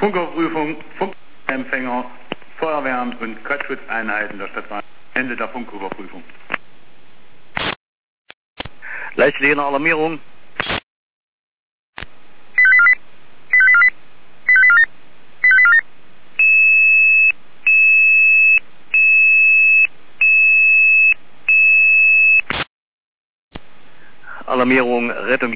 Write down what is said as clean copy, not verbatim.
Funkaufprüfung, Funkempfänger, Feuerwehren und Quatschschutzeinheiten der Stadt Weimar. Ende der Funküberprüfung. Leistliche eine Alarmierung. Alarmierung, Rettung.